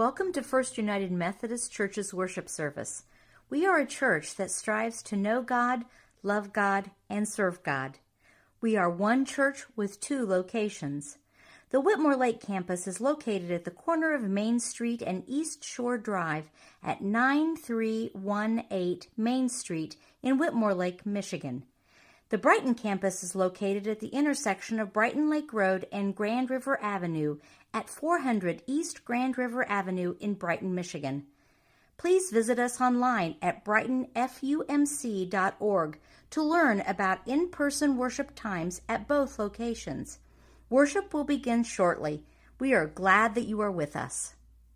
Welcome to First United Methodist Church's worship service. We are a church that strives to know God, love God, and serve God. We are one church with two locations. The Whitmore Lake campus is located at the corner of Main Street and East Shore Drive at 9318 Main Street in Whitmore Lake, Michigan. The Brighton campus is located at the intersection of Brighton Lake Road and Grand River Avenue at 400 East Grand River Avenue in Brighton, Michigan. Please visit us online at brightonfumc.org to learn about in-person worship times at both locations. Worship will begin shortly. We are glad that you are with us.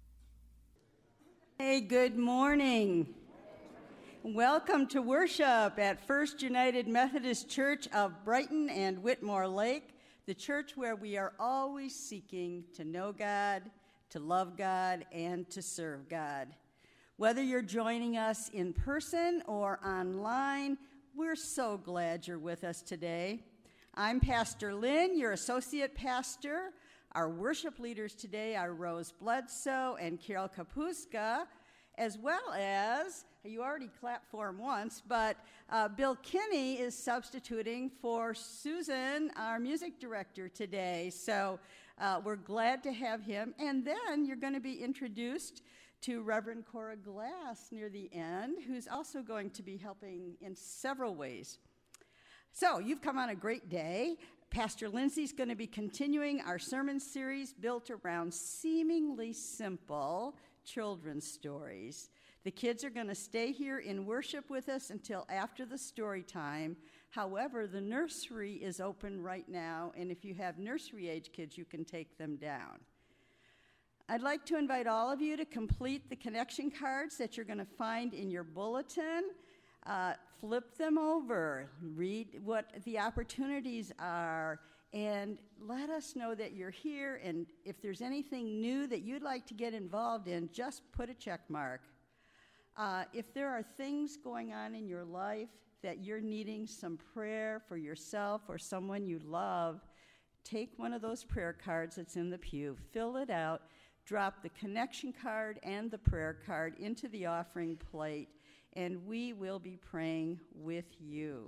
Hey, good morning. Welcome to worship at First United Methodist Church of Brighton and Whitmore Lake, the church where we are always seeking to know God, to love God, and to serve God. Whether you're joining us in person or online, we're so glad you're with us today. I'm Pastor Lynn, your associate pastor. Our worship leaders today are Rose Bledsoe and Carol Kapuska, as well as, you already clapped for him once, but Bill Kinney is substituting for Susan, our music director today. So we're glad to have him. And then you're going to be introduced to Reverend Cora Glass near the end, who's also going to be helping in several ways. So you've come on a great day. Pastor Lindsay's going to be continuing our sermon series built around seemingly simple children's stories. The kids are going to stay here in worship with us until after the story time. However, the nursery is open right now, and if you have nursery age kids, you can take them down. I'd like to invite all of you to complete the connection cards that you're going to find in your bulletin. Flip them over, read what the opportunities are, and let us know that you're here, and if there's anything new that you'd like to get involved in, just put a check mark. If there are things going on in your life that you're needing some prayer for yourself or someone you love, take one of those prayer cards that's in the pew, fill it out, drop the connection card and the prayer card into the offering plate, and we will be praying with you.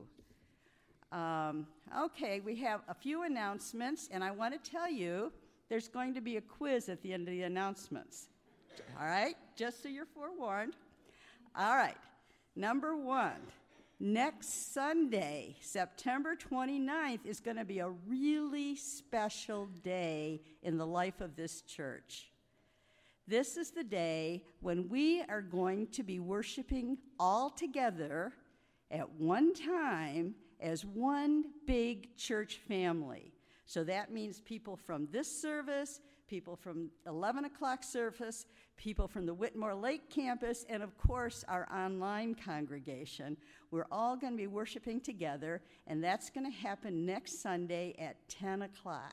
Okay, we have a few announcements, and I want to tell you there's going to be a quiz at the end of the announcements. All right, just so you're forewarned. All right, number one, next Sunday, September 29th, is going to be a really special day in the life of this church. This is the day when we are going to be worshiping all together at one time as one big church family. So that means people from this service, people from 11 o'clock service, people from the Whitmore Lake campus, and of course our online congregation. We're all going to be worshiping together, and that's going to happen next Sunday at 10 o'clock.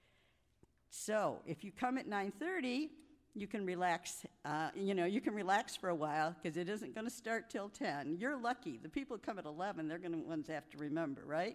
So if you come at 9:30, you can relax, you can relax for a while because it isn't going to start till 10. You're lucky. The people who come at 11, they're going to ones have to remember, right?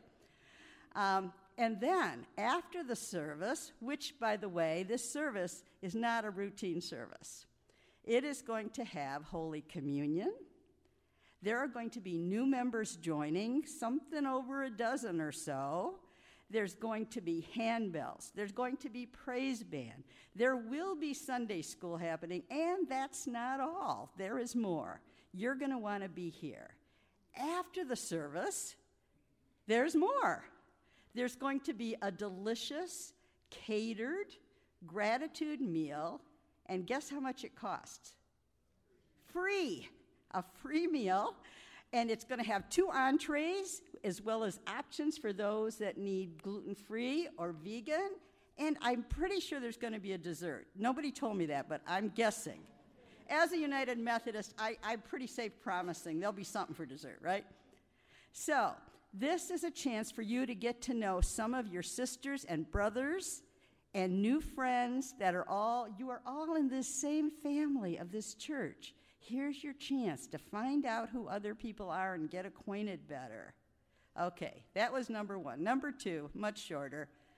And then after the service, which, by the way, this service is not a routine service. It is going to have Holy Communion. There are going to be new members joining, something over a dozen or so. There's going to be handbells. There's going to be praise band. There will be Sunday school happening, and that's not all. There is more. You're going to want to be here. After the service, there's more. There's going to be a delicious, catered, gratitude meal, and guess how much it costs? Free. A free meal. And it's going to have 2 entrees, as well as options for those that need gluten-free or vegan. And I'm pretty sure there's going to be a dessert. Nobody told me that, but I'm guessing. As a United Methodist, I'm pretty safe promising there'll be something for dessert, right? So this is a chance for you to get to know some of your sisters and brothers and new friends that you are all in this same family of this church. Here's your chance to find out who other people are and get acquainted better. Okay, that was number one. Number two, much shorter.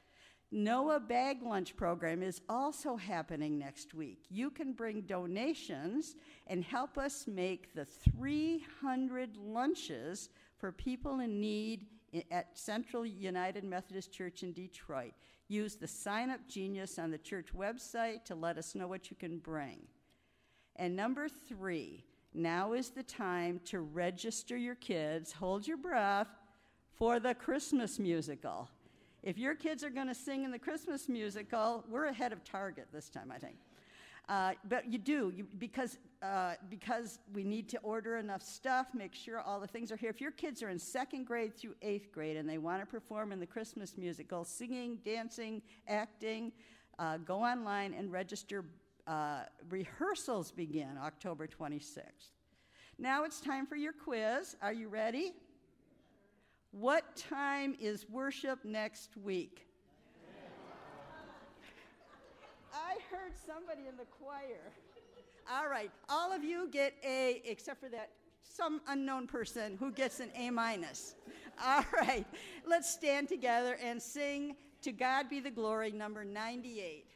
Noah Bag Lunch Program is also happening next week. You can bring donations and help us make the 300 lunches for people in need at Central United Methodist Church in Detroit. Use the Sign Up Genius on the church website to let us know what you can bring. And number 3, now is the time to register your kids, hold your breath, for the Christmas musical. If your kids are going to sing in the Christmas musical, we're ahead of target this time, I think. But because we need to order enough stuff, make sure all the things are here. If your kids are in 2nd grade through 8th grade and they want to perform in the Christmas musical, singing, dancing, acting, go online and register. Rehearsals begin October 26th. Now it's time for your quiz. Are you ready? What time is worship next week? I heard somebody in the choir. All right, all of you get A, except for that some unknown person who gets an A-. All right, let's stand together and sing To God Be the Glory, number 98.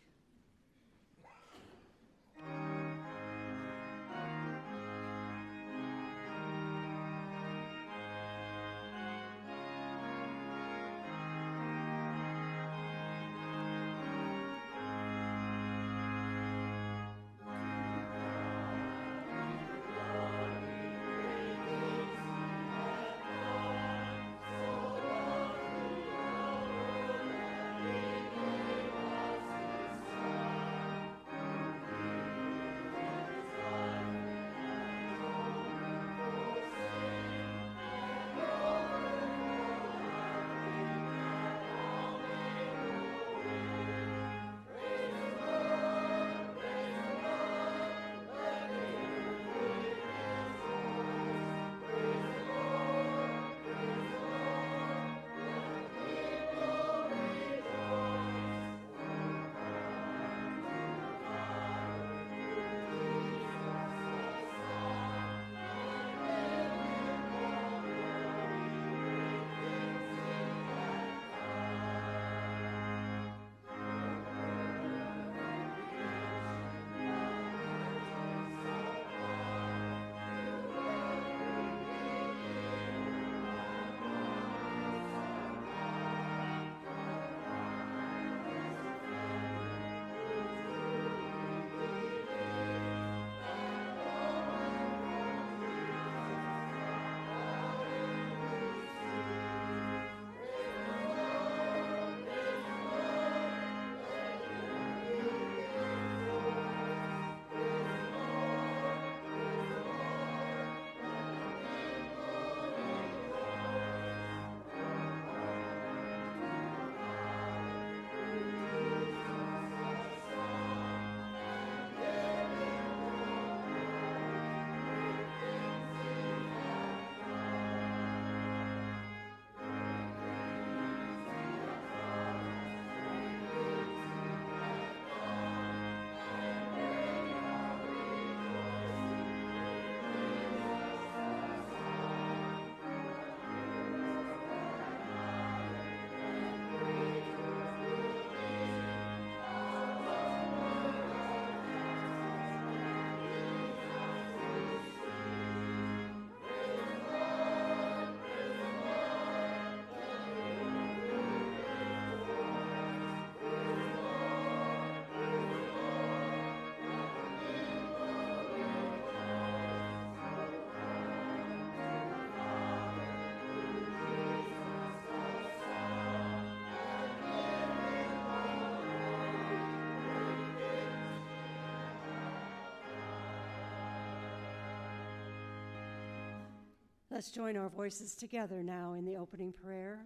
Let's join our voices together now in the opening prayer.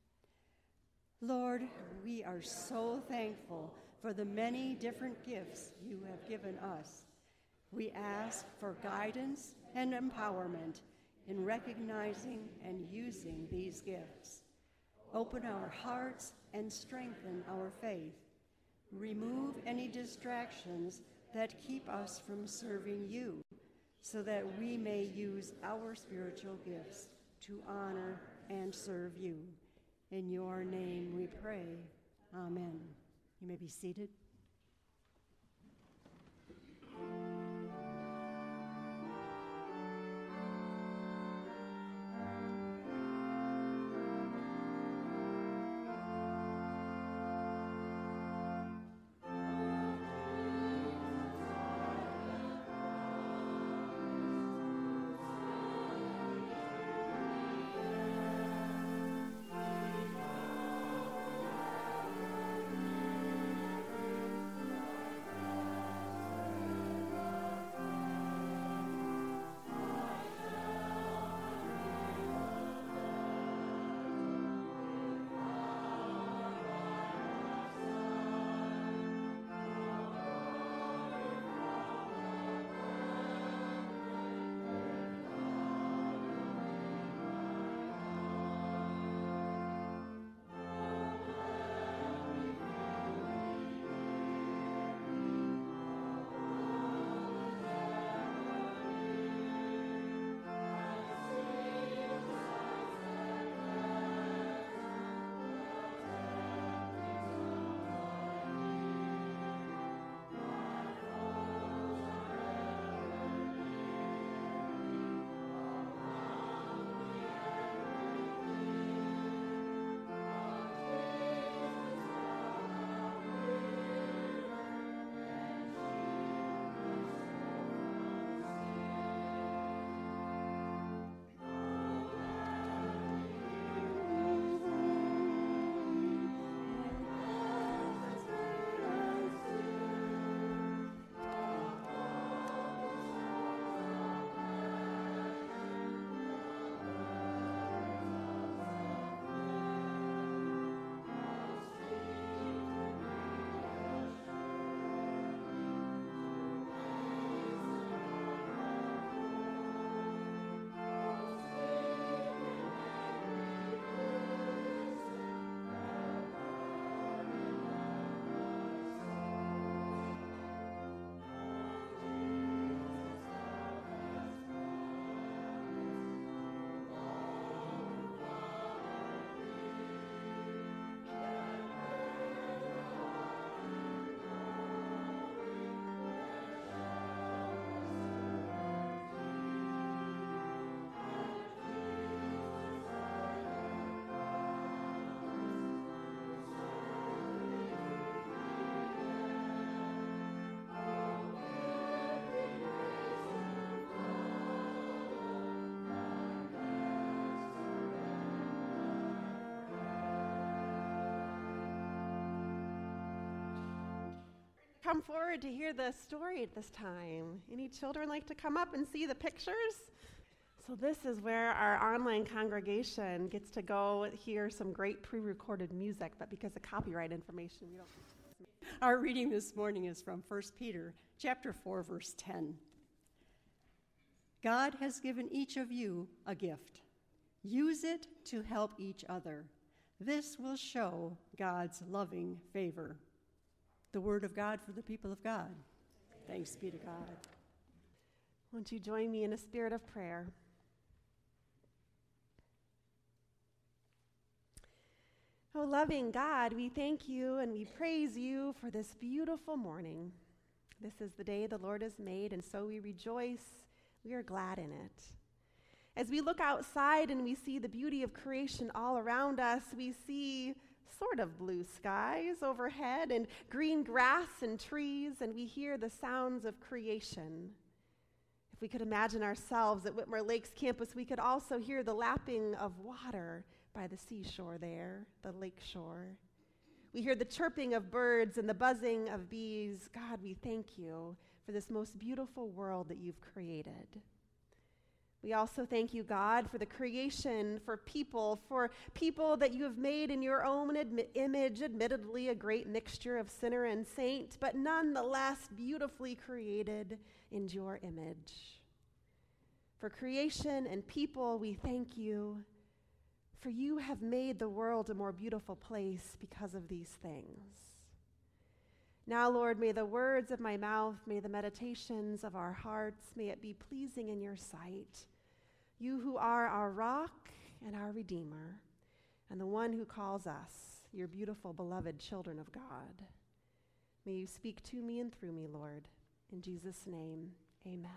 Lord, we are so thankful for the many different gifts you have given us. We ask for guidance and empowerment in recognizing and using these gifts. Open our hearts and strengthen our faith. Remove any distractions that keep us from serving you, so that we may use our spiritual gifts to honor and serve you. In your name we pray. Amen. You may be seated. Come forward to hear the story at this time. Any children like to come up and see the pictures? So this is where our online congregation gets to go hear some great pre-recorded music, but because of copyright information, we don't. Our reading this morning is from 1 Peter chapter 4, verse 10. God has given each of you a gift. Use it to help each other. This will show God's loving favor. The word of God for the people of God. Thanks be to God. Won't you join me in a spirit of prayer? Oh, loving God, we thank you and we praise you for this beautiful morning. This is the day the Lord has made, and so we rejoice. We are glad in it. As we look outside and we see the beauty of creation all around us, we see sort of blue skies overhead and green grass and trees, and we hear the sounds of creation. If we could imagine ourselves at Whitmore Lakes campus, we could also hear the lapping of water by the seashore there, the lake shore. We hear the chirping of birds and the buzzing of bees. God, we thank you for this most beautiful world that you've created. We also thank you, God, for the creation, for people that you have made in your own image, admittedly a great mixture of sinner and saint, but nonetheless beautifully created in your image. For creation and people, we thank you, for you have made the world a more beautiful place because of these things. Now, Lord, may the words of my mouth, may the meditations of our hearts, may it be pleasing in your sight. You who are our rock and our redeemer, and the one who calls us your beautiful, beloved children of God. May you speak to me and through me, Lord. In Jesus' name, amen.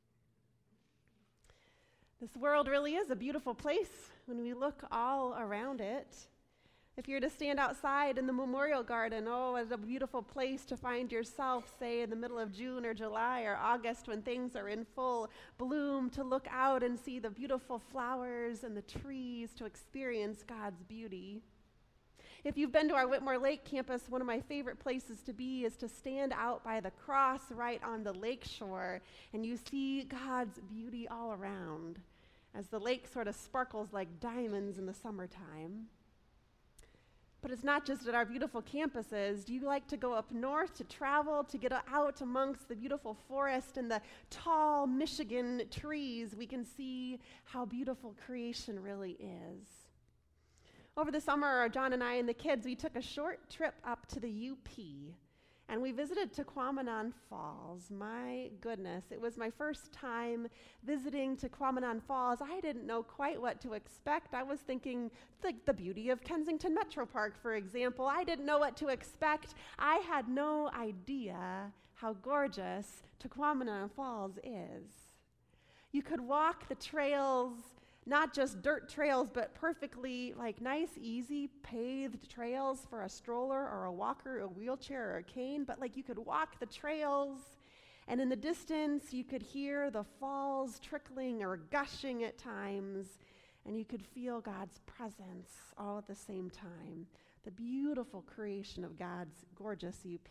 This world really is a beautiful place when we look all around it. If you're to stand outside in the Memorial Garden, oh, it's a beautiful place to find yourself, say, in the middle of June or July or August when things are in full bloom, to look out and see the beautiful flowers and the trees, to experience God's beauty. If you've been to our Whitmore Lake campus, one of my favorite places to be is to stand out by the cross right on the lake shore, and you see God's beauty all around as the lake sort of sparkles like diamonds in the summertime. But it's not just at our beautiful campuses. Do you like to go up north to travel, to get out amongst the beautiful forest and the tall Michigan trees? We can see how beautiful creation really is. Over the summer, John and I and the kids, we took a short trip up to the UP, and we visited Tequamanon Falls. My goodness, it was my first time visiting Tequamanon Falls. I didn't know quite what to expect. I was thinking the beauty of Kensington Metro Park, for example. I didn't know what to expect. I had no idea how gorgeous Tequamanon Falls is. You could walk the trails, not just dirt trails, but perfectly nice, easy paved trails for a stroller or a walker, a wheelchair or a cane, but you could walk the trails, and in the distance you could hear the falls trickling or gushing at times, and you could feel God's presence all at the same time. The beautiful creation of God's gorgeous UP.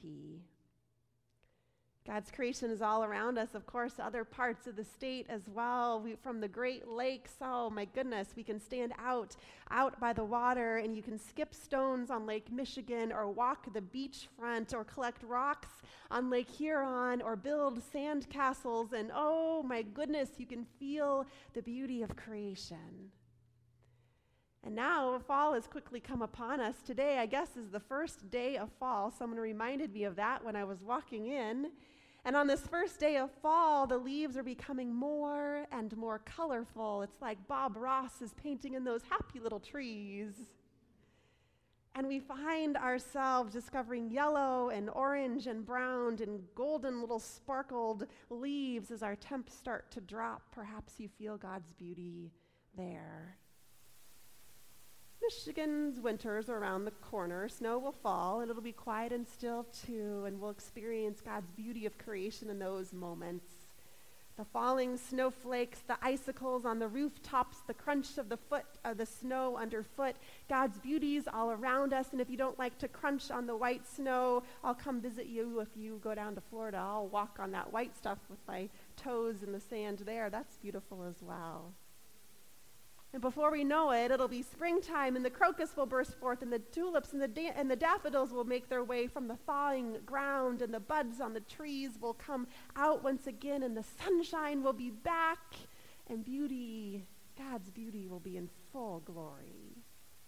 God's creation is all around us, of course, other parts of the state as well. From the Great Lakes, oh my goodness, we can stand out by the water, and you can skip stones on Lake Michigan, or walk the beachfront, or collect rocks on Lake Huron, or build sand castles, and oh my goodness, you can feel the beauty of creation. And now fall has quickly come upon us. Today, I guess, is the first day of fall. Someone reminded me of that when I was walking in. And on this first day of fall, the leaves are becoming more and more colorful. It's like Bob Ross is painting in those happy little trees. And we find ourselves discovering yellow and orange and brown and golden little sparkled leaves as our temps start to drop. Perhaps you feel God's beauty there. Michigan's winters are around the corner. Snow will fall, and it'll be quiet and still too, and we'll experience God's beauty of creation in those moments. The falling snowflakes, the icicles on the rooftops, the crunch of the snow underfoot, God's beauties all around us. And if you don't like to crunch on the white snow, I'll come visit you. If you go down to Florida, I'll walk on that white stuff with my toes in the sand there. That's beautiful as well. And before we know it, it'll be springtime, and the crocus will burst forth, and the tulips and the daffodils will make their way from the thawing ground, and the buds on the trees will come out once again, and the sunshine will be back, and beauty, God's beauty, will be in full glory.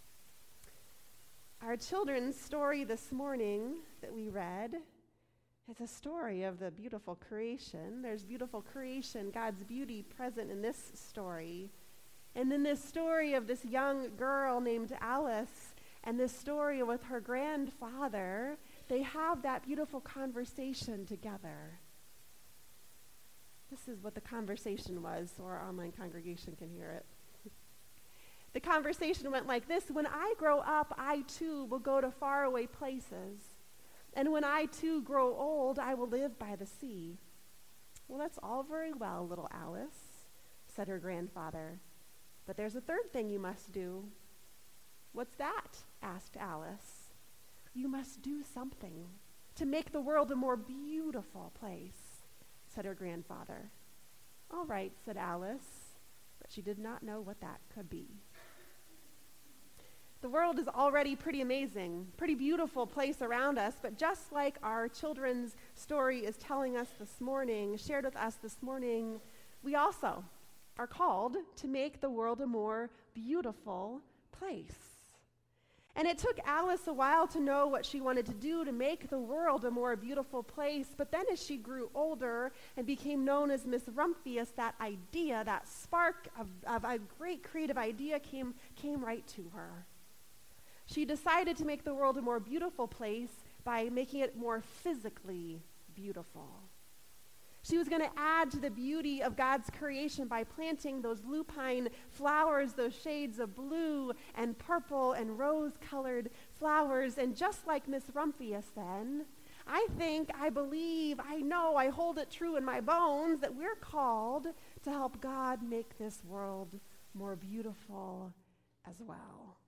Our children's story this morning that we read is a story of the beautiful creation. There's beautiful creation, God's beauty present in this story. And then this story of this young girl named Alice, and this story with her grandfather, they have that beautiful conversation together. This is what the conversation was, so our online congregation can hear it. The conversation went like this: when I grow up, I too will go to faraway places. And when I too grow old, I will live by the sea. Well, that's all very well, little Alice, said her grandfather. But there's a third thing you must do. What's that? Asked Alice. You must do something to make the world a more beautiful place, said her grandfather. All right, said Alice, but she did not know what that could be. The world is already pretty amazing, pretty beautiful place around us, but just like our children's story is telling us this morning, shared with us this morning, we also are called to make the world a more beautiful place. And it took Alice a while to know what she wanted to do to make the world a more beautiful place, but then as she grew older and became known as Miss Rumphius, that idea, that spark of a great creative idea came right to her. She decided to make the world a more beautiful place by making it more physically beautiful. She was going to add to the beauty of God's creation by planting those lupine flowers, those shades of blue and purple and rose-colored flowers. And just like Miss Rumphius then, I think, I believe, I know, I hold it true in my bones that we're called to help God make this world more beautiful as well.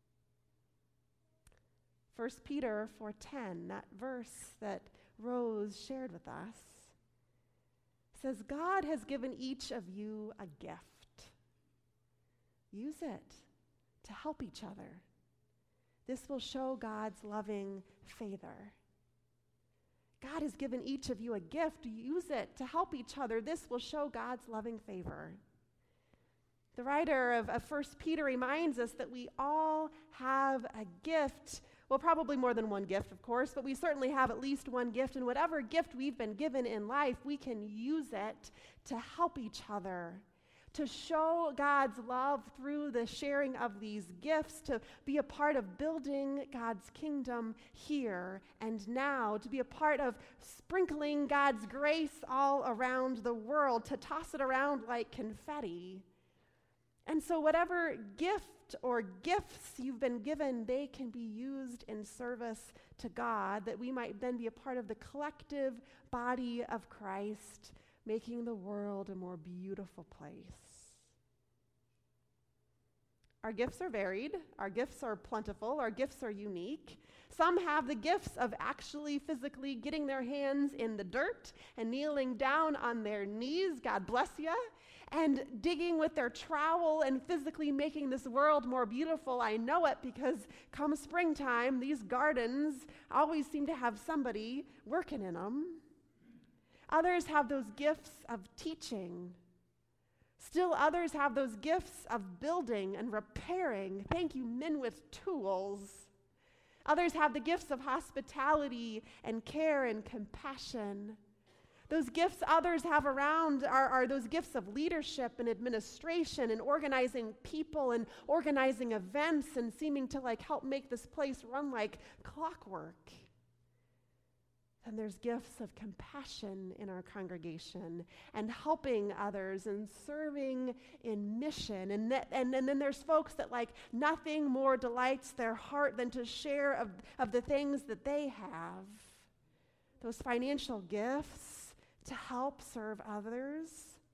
1 Peter 4:10, that verse that Rose shared with us, says, God has given each of you a gift. Use it to help each other. This will show God's loving favor. God has given each of you a gift. Use it to help each other. This will show God's loving favor. The writer of 1 Peter reminds us that we all have a gift. Well, probably more than one gift, of course, but we certainly have at least one gift. And whatever gift we've been given in life, we can use it to help each other, to show God's love through the sharing of these gifts, to be a part of building God's kingdom here and now, to be a part of sprinkling God's grace all around the world, to toss it around like confetti. And so whatever gift or gifts you've been given, they can be used in service to God, that we might then be a part of the collective body of Christ, making the world a more beautiful place. Our gifts are varied. Our gifts are plentiful. Our gifts are unique. Some have the gifts of actually physically getting their hands in the dirt and kneeling down on their knees, God bless you, and digging with their trowel and physically making this world more beautiful. I know it because come springtime, these gardens always seem to have somebody working in them. Others have those gifts of teaching. Still others have those gifts of building and repairing. Thank you, men with tools. Others have the gifts of hospitality and care and compassion. Those gifts others have around are those gifts of leadership and administration and organizing people and organizing events and seeming to help make this place run like clockwork. And there's gifts of compassion in our congregation and helping others and serving in mission. And then there's folks that nothing more delights their heart than to share of the things that they have. Those financial gifts to help serve others.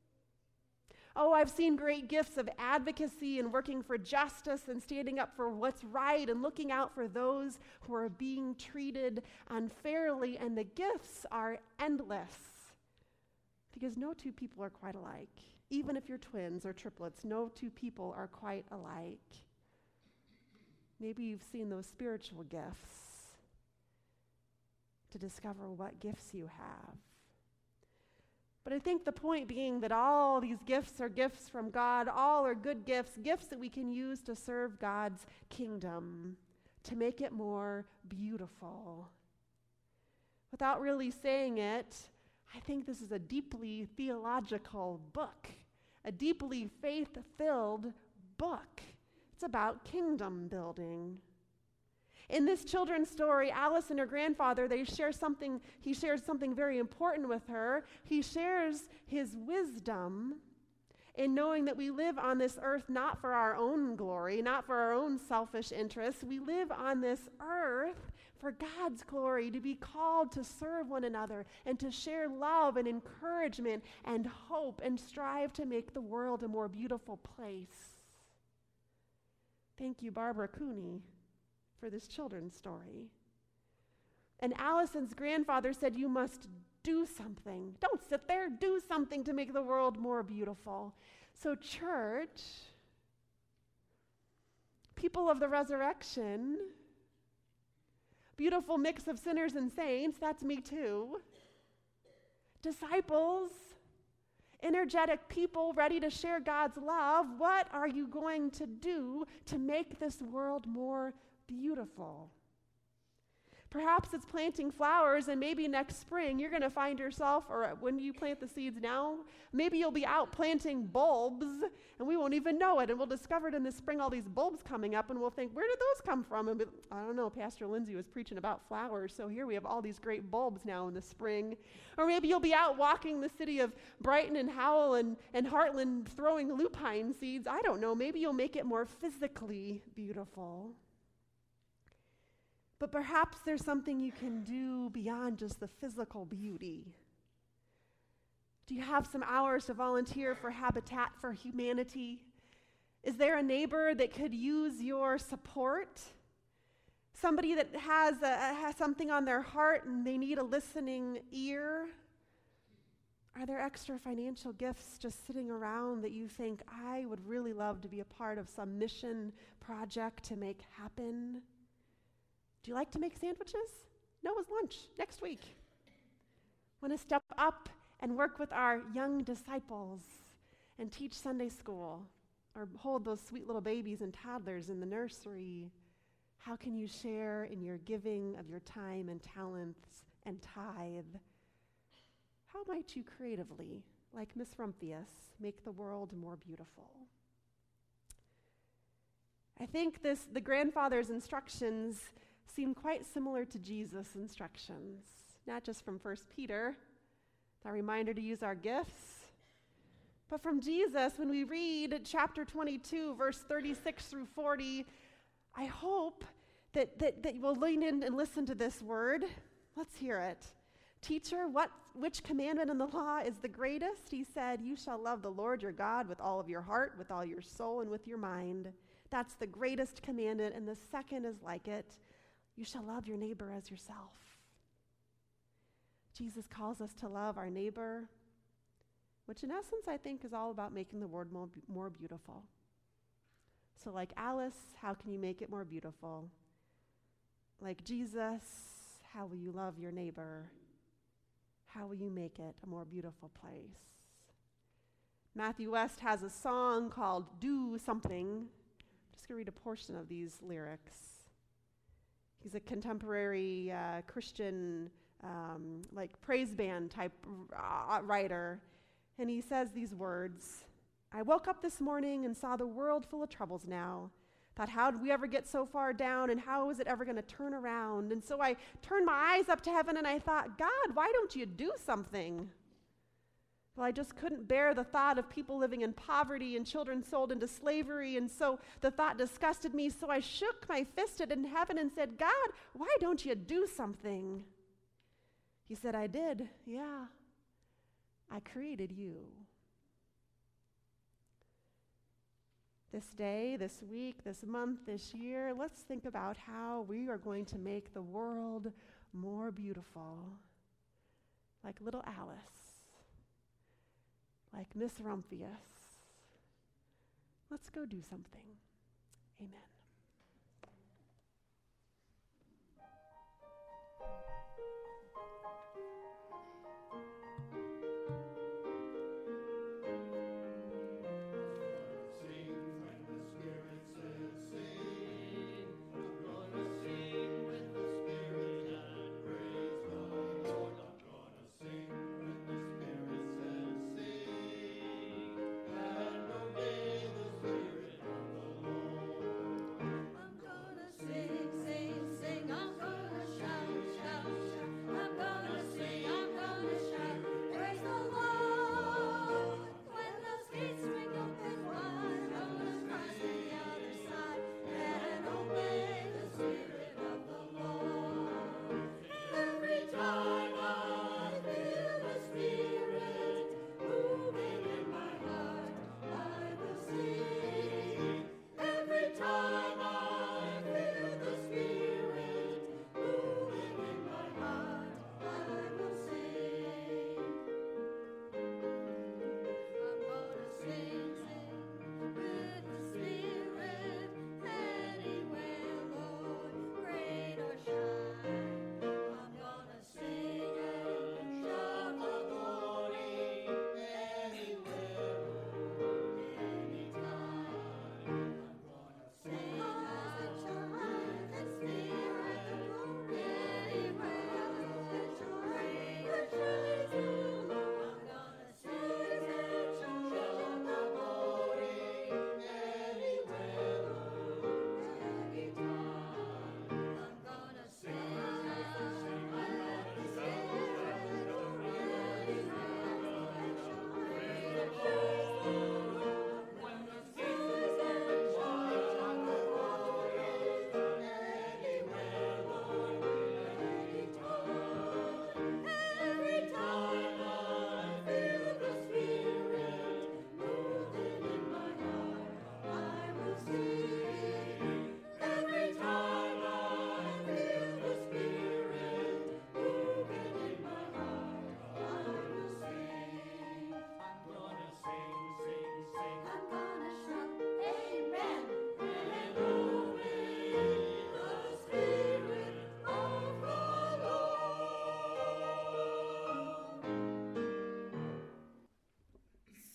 Oh, I've seen great gifts of advocacy and working for justice and standing up for what's right and looking out for those who are being treated unfairly. And the gifts are endless because no two people are quite alike. Even if you're twins or triplets, no two people are quite alike. Maybe you've seen those spiritual gifts to discover what gifts you have. But I think the point being that all these gifts are gifts from God, all are good gifts, gifts that we can use to serve God's kingdom, to make it more beautiful. Without really saying it, I think this is a deeply theological book, a deeply faith-filled book. It's about kingdom building. In this children's story, Alice and her grandfather, he shares something very important with her. He shares his wisdom in knowing that we live on this earth not for our own glory, not for our own selfish interests. We live on this earth for God's glory, to be called to serve one another and to share love and encouragement and hope and strive to make the world a more beautiful place. Thank you, Barbara Cooney, for this children's story. And Allison's grandfather said, you must do something. Don't sit there. Do something to make the world more beautiful. So church, people of the resurrection, beautiful mix of sinners and saints, that's me too. Disciples, energetic people ready to share God's love, what are you going to do to make this world more beautiful? Perhaps it's planting flowers, and maybe next spring you're going to find yourself, or when you plant the seeds now, maybe you'll be out planting bulbs, and we won't even know it, and we'll discover it in the spring, all these bulbs coming up, and we'll think, where did those come from? And I don't know, Pastor Lindsay was preaching about flowers, so here we have all these great bulbs now in the spring. Or maybe you'll be out walking the city of Brighton and Howell and Heartland throwing lupine seeds. I don't know, maybe you'll make it more physically beautiful. But perhaps there's something you can do beyond just the physical beauty. Do you have some hours to volunteer for Habitat for Humanity? Is there a neighbor that could use your support? Somebody that has something on their heart and they need a listening ear? Are there extra financial gifts just sitting around that you think, I would really love to be a part of some mission project to make happen? Do you like to make sandwiches? Noah's lunch next week. Want to step up and work with our young disciples and teach Sunday school or hold those sweet little babies and toddlers in the nursery? How can you share in your giving of your time and talents and tithe? How might you creatively, like Miss Rumphius, make the world more beautiful? I think the grandfather's instructions seem quite similar to Jesus' instructions, not just from 1 Peter, that reminder to use our gifts, but from Jesus when we read chapter 22, verse 36 through 40. I hope that you'll lean in and listen to this word. Let's hear it. Teacher, which commandment in the law is the greatest? He said, you shall love the Lord your God with all of your heart, with all your soul, and with your mind. That's the greatest commandment, and the second is like it. You shall love your neighbor as yourself. Jesus calls us to love our neighbor, which in essence I think is all about making the world more beautiful. So like Alice, how can you make it more beautiful? Like Jesus, how will you love your neighbor? How will you make it a more beautiful place? Matthew West has a song called Do Something. I'm just going to read a portion of these lyrics. He's a contemporary Christian, praise band type writer. And he says these words, I woke up this morning and saw the world full of troubles now. Thought, how did we ever get so far down, and how is it ever going to turn around? And so I turned my eyes up to heaven and I thought, God, why don't you do something? Well, I just couldn't bear the thought of people living in poverty and children sold into slavery, and so the thought disgusted me, so I shook my fist at heaven and said, God, why don't you do something? He said, I did, yeah. I created you. This day, this week, this month, this year, let's think about how we are going to make the world more beautiful. Like little Alice, like Miss Rumphius. Let's go do something. Amen.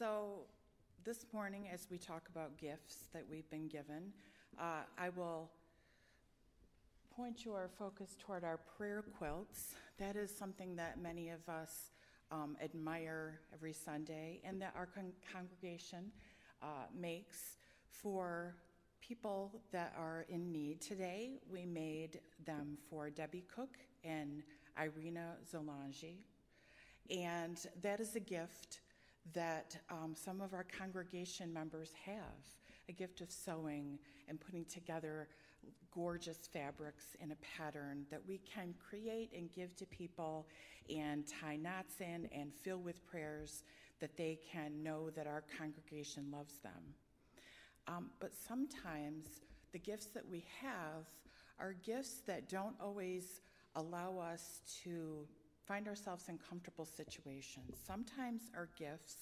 So this morning, as we talk about gifts that we've been given, I will point your focus toward our prayer quilts. That is something that many of us admire every Sunday, and that our congregation makes for people that are in need. Today, we made them for Debbie Cook and Irina Zolangi, and that is a gift that some of our congregation members have, a gift of sewing and putting together gorgeous fabrics in a pattern that we can create and give to people and tie knots in and fill with prayers that they can know that our congregation loves them. But sometimes the gifts that we have are gifts that don't always allow us to find ourselves in comfortable situations. Sometimes our gifts,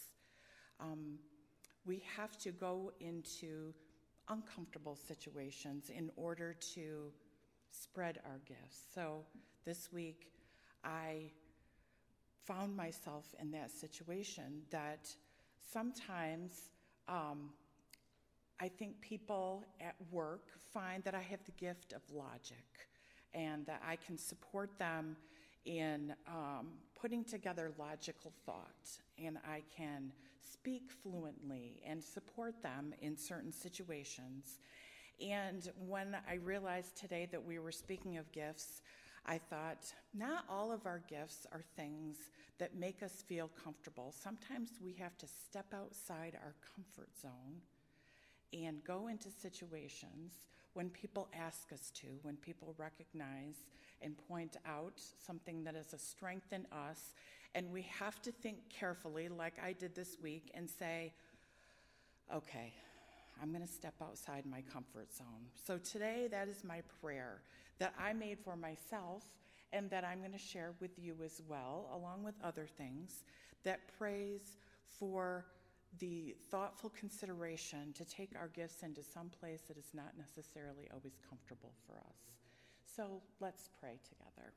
we have to go into uncomfortable situations in order to spread our gifts. So this week, I found myself in that situation that sometimes I think people at work find that I have the gift of logic and that I can support them in putting together logical thought, and I can speak fluently and support them in certain situations. And when I realized today that we were speaking of gifts, I thought, not all of our gifts are things that make us feel comfortable. Sometimes we have to step outside our comfort zone and go into situations when people ask us to, when people recognize and point out something that is a strength in us. And we have to think carefully, like I did this week, and say, okay, I'm going to step outside my comfort zone. So today, that is my prayer that I made for myself and that I'm going to share with you as well, along with other things, that prays for the thoughtful consideration to take our gifts into some place that is not necessarily always comfortable for us. So let's pray together.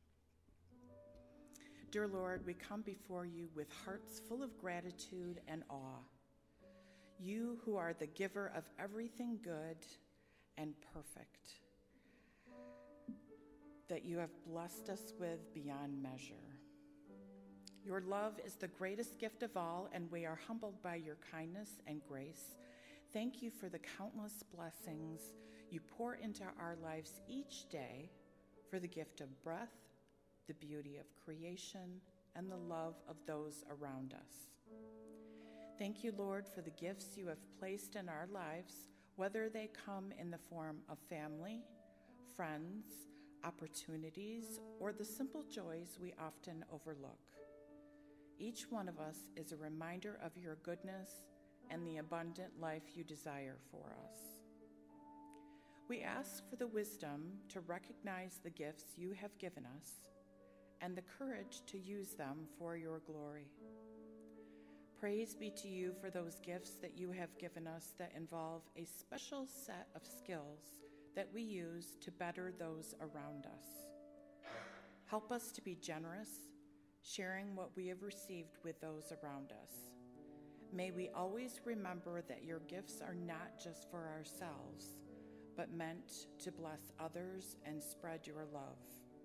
Dear Lord, we come before you with hearts full of gratitude and awe. You who are the giver of everything good and perfect, that you have blessed us with beyond measure. Your love is the greatest gift of all, and we are humbled by your kindness and grace. Thank you for the countless blessings you pour into our lives each day, for the gift of breath, the beauty of creation, and the love of those around us. Thank you, Lord, for the gifts you have placed in our lives, whether they come in the form of family, friends, opportunities, or the simple joys we often overlook. Each one of us is a reminder of your goodness and the abundant life you desire for us. We ask for the wisdom to recognize the gifts you have given us and the courage to use them for your glory. Praise be to you for those gifts that you have given us that involve a special set of skills that we use to better those around us. Help us to be generous, sharing what we have received with those around us. May we always remember that your gifts are not just for ourselves, but meant to bless others and spread your love.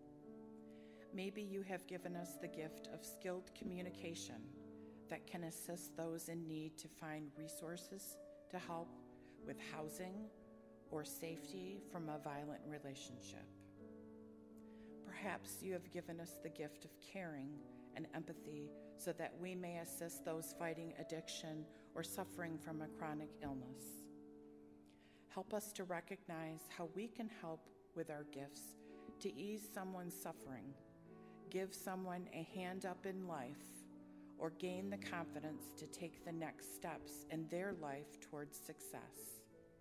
Maybe you have given us the gift of skilled communication that can assist those in need to find resources to help with housing or safety from a violent relationship. Perhaps you have given us the gift of caring and empathy so that we may assist those fighting addiction or suffering from a chronic illness. Help us to recognize how we can help with our gifts to ease someone's suffering, give someone a hand up in life, or gain the confidence to take the next steps in their life towards success.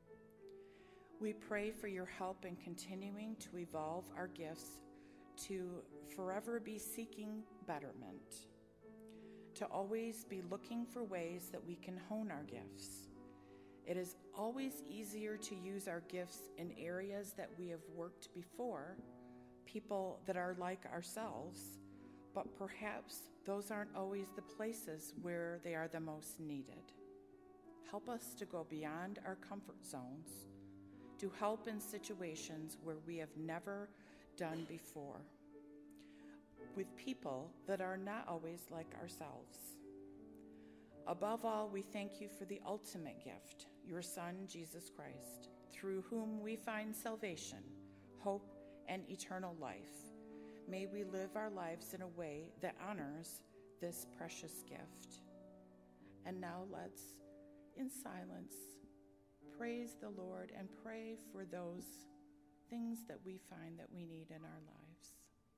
We pray for your help in continuing to evolve our gifts to forever be seeking betterment, to always be looking for ways that we can hone our gifts. It is always easier to use our gifts in areas that we have worked before, people that are like ourselves, but perhaps those aren't always the places where they are the most needed. Help us to go beyond our comfort zones, to help in situations where we have never done before, with people that are not always like ourselves. Above all, we thank you for the ultimate gift, your Son, Jesus Christ, through whom we find salvation, hope, and eternal life. May we live our lives in a way that honors this precious gift. And now let's, in silence, praise the Lord and pray for those things that we find that we need in our lives.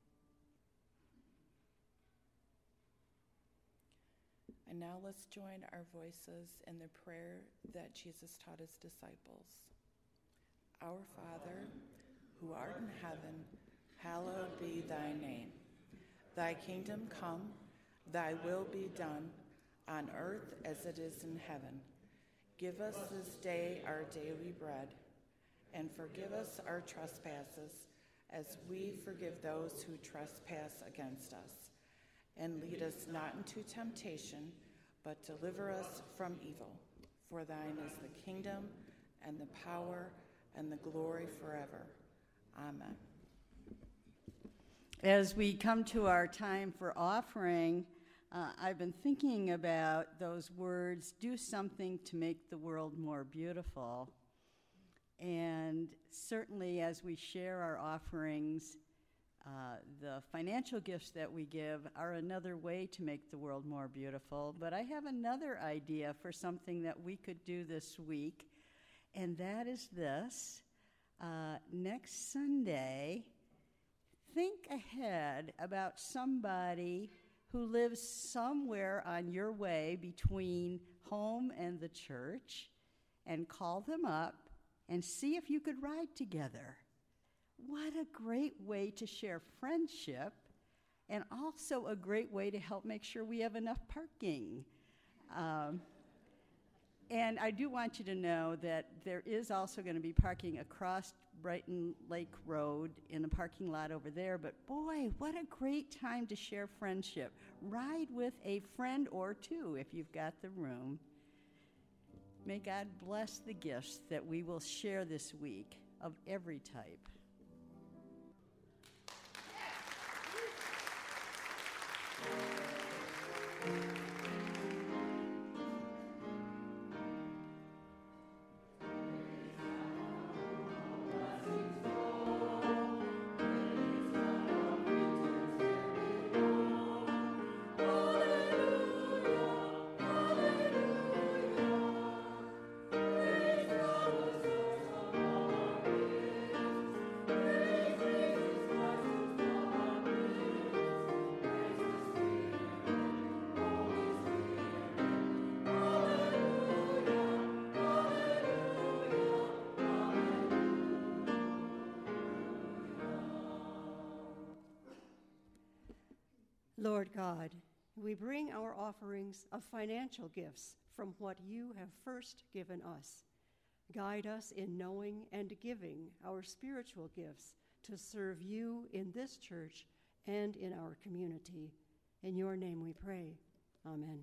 And now let's join our voices in the prayer that Jesus taught his disciples. Our Father, who art in heaven, hallowed be thy name. Thy kingdom come, thy will be done, on earth as it is in heaven. Give us this day our daily bread, and forgive us our trespasses, as we forgive those who trespass against us. And lead us not into temptation, but deliver us from evil. For thine is the kingdom, and the power, and the glory forever. Amen. As we come to our time for offering, I've been thinking about those words, do something to make the world more beautiful. And certainly as we share our offerings, the financial gifts that we give are another way to make the world more beautiful. But I have another idea for something that we could do this week, and that is this. Next Sunday, think ahead about somebody who lives somewhere on your way between home and the church, and call them up and see if you could ride together. What a great way to share friendship, and also a great way to help make sure we have enough parking. And I do want you to know that there is also going to be parking across Brighton Lake Road in the parking lot over there. But boy, what a great time to share friendship. Ride with a friend or two if you've got the room. May God bless the gifts that we will share this week of every type. Lord God, we bring our offerings of financial gifts from what you have first given us. Guide us in knowing and giving our spiritual gifts to serve you in this church and in our community. In your name we pray. Amen.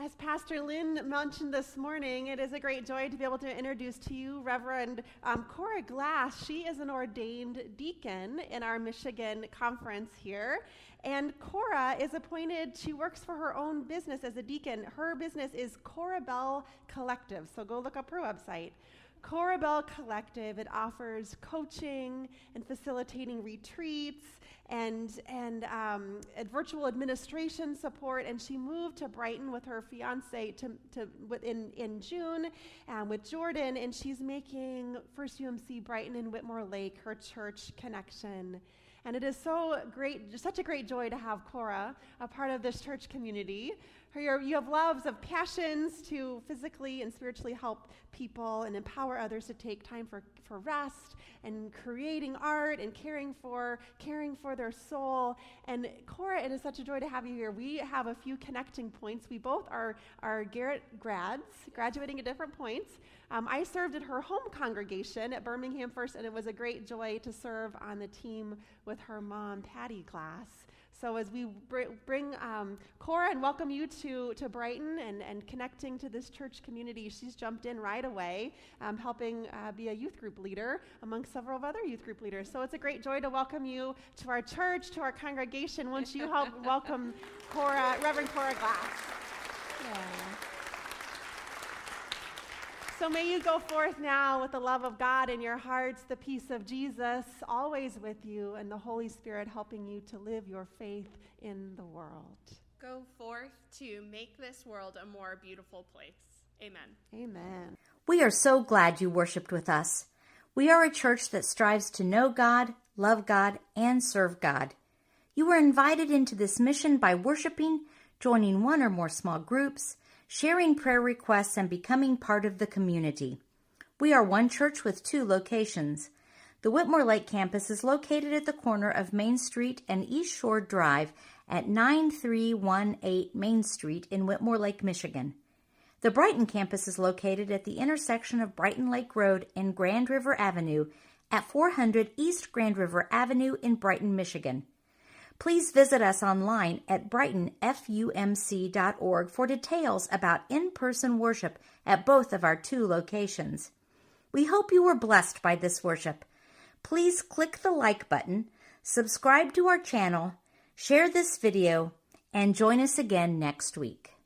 As Pastor Lynn mentioned this morning, it is a great joy to be able to introduce to you Reverend Cora Glass. She is an ordained deacon in our Michigan conference here. And Cora is appointed, she works for her own business as a deacon. Her business is Cora Bell Collective, so go look up her website. Cora Bell Collective, it offers coaching and facilitating retreats and virtual administration support. And she moved to Brighton with her fiance in June with Jordan, and she's making First UMC Brighton and Whitmore Lake her church connection. And it is so great, such a great joy to have Cora a part of this church community. You have loves of passions to physically and spiritually help people and empower others to take time for rest and creating art and caring for their soul. And Cora, it is such a joy to have you here. We have a few connecting points. We both are Garrett grads, graduating at different points. I served at her home congregation at Birmingham First, and it was a great joy to serve on the team with her mom, Patty Glass. So as we bring Cora and welcome you to Brighton and connecting to this church community, she's jumped in right away, helping be a youth group leader among several of other youth group leaders. So it's a great joy to welcome you to our church, to our congregation. Once you help welcome Reverend Cora Glass. Yeah. So may you go forth now with the love of God in your hearts, the peace of Jesus always with you, and the Holy Spirit helping you to live your faith in the world. Go forth to make this world a more beautiful place. Amen. Amen. We are so glad you worshiped with us. We are a church that strives to know God, love God, and serve God. You were invited into this mission by worshiping, joining one or more small groups, sharing prayer requests, and becoming part of the community. We are one church with 2 locations. The Whitmore Lake campus is located at the corner of Main Street and East Shore Drive at 9318 Main Street in Whitmore Lake, Michigan. The Brighton campus is located at the intersection of Brighton Lake Road and Grand River Avenue at 400 East Grand River Avenue in Brighton, Michigan. Please visit us online at brightonfumc.org for details about in-person worship at both of our 2 locations. We hope you were blessed by this worship. Please click the like button, subscribe to our channel, share this video, and join us again next week.